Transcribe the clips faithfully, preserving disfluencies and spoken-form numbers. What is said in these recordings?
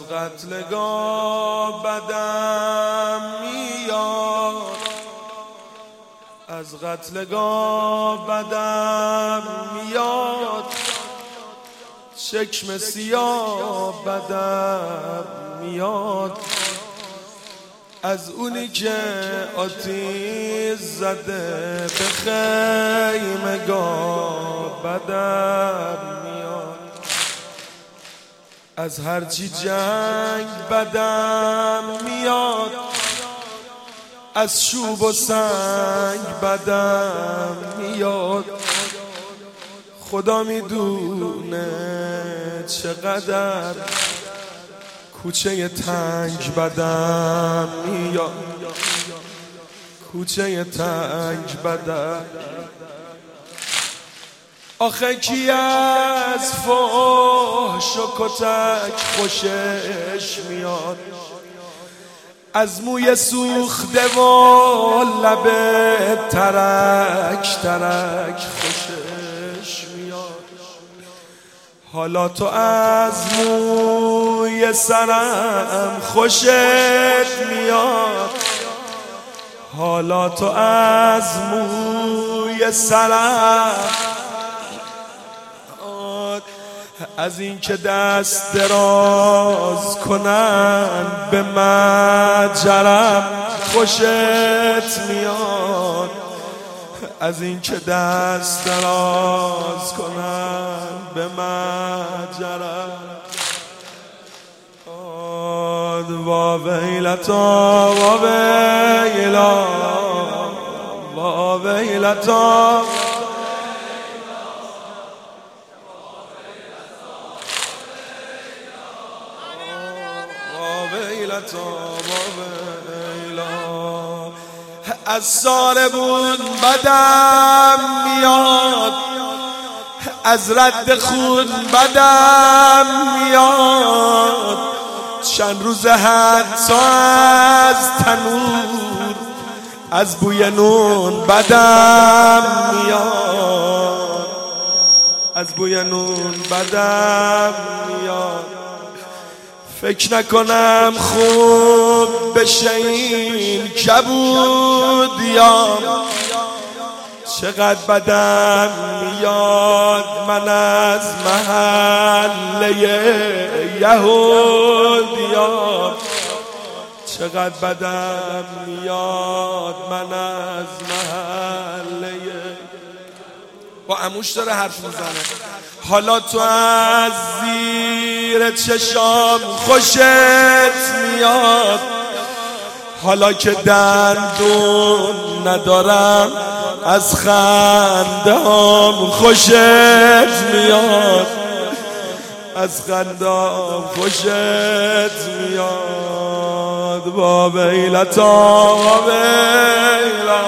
قتلگاه بدم میاد، از قتلگاه بدم میاد، چشم سیاه بدم میاد، از اونی که آتیش زده به خیمگاه بدم میاد، از هرچی جنگ بدم میاد، از شوب و سنگ بدم میاد. خدا میدونه چقدر کوچه تنگ بدم میاد، کوچه تنگ بدم. آخه کی از فحش و کتک خوشش میاد، از موی سوخته و لب ترک ترک خوشش میاد. حالا تو از موی سرم خوشت میاد، حالا تو از موی سرم، از این که دست دراز کنن به مجرم خوشت میاد، از این که دست دراز کنن به مجرم. وا ویلتا وا ویلا وا ویلتا از ساربون بدم میاد، از رد خون بدم میاد، چند روز حتی از تنور از بوی نون بدم میاد، از بوی نون بدم میاد. فکر نکنم خوب بشه این کبودیام، چقدر بدم میاد من از محله یهودیام، چقدر بدم میاد من از محله. با عموش داره حرف میزنه. حالا تو از زیر چشام خوشت میاد، حالا که دندون ندارم از خنده‌ام خوشت میاد، از خنده‌ام خوشت میاد. با ویلتا با ویلا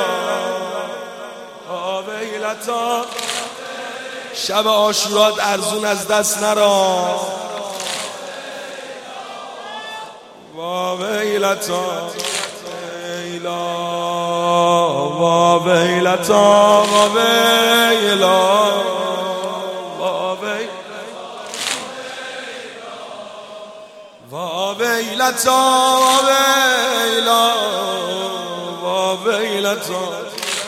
با ویلتا، شب عاشورات ارزون از دست نرا. وا ویلتا ویلا وا ویلتا وا ویلا وا ویلتا وا ویلا وا ویلتا.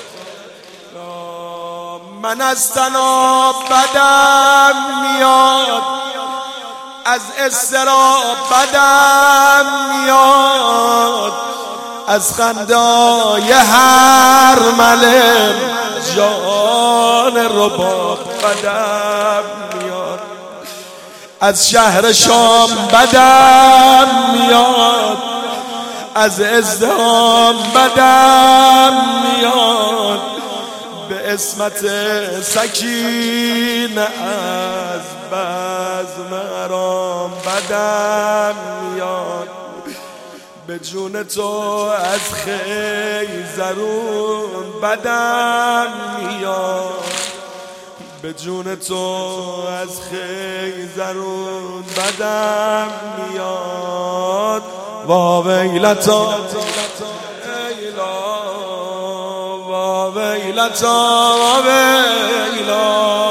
من از تناب بدم میاد، از اضطراب بدم میاد، از خندای هر ملم جان رباب بدم میاد، از شهر شام بدم میاد، از ازدحام بدم میاد، به اسمت سکینه از بزم حرام بدم میاد، به جون تو از خیزرون بدم میاد، به جون تو از خیزرون بدم میاد. وا ویلتا ویلتا ویلا